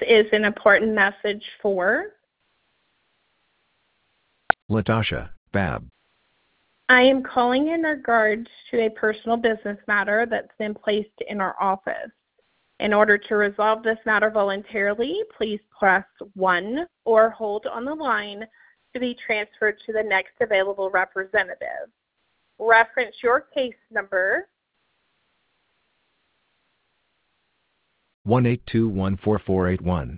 is an important message for? Latasha, Bab. I am calling in regards to a personal business matter that's been placed in our office. In order to resolve this matter voluntarily, please press 1 or hold on the line to be transferred to the next available representative. Reference your case number 1821441.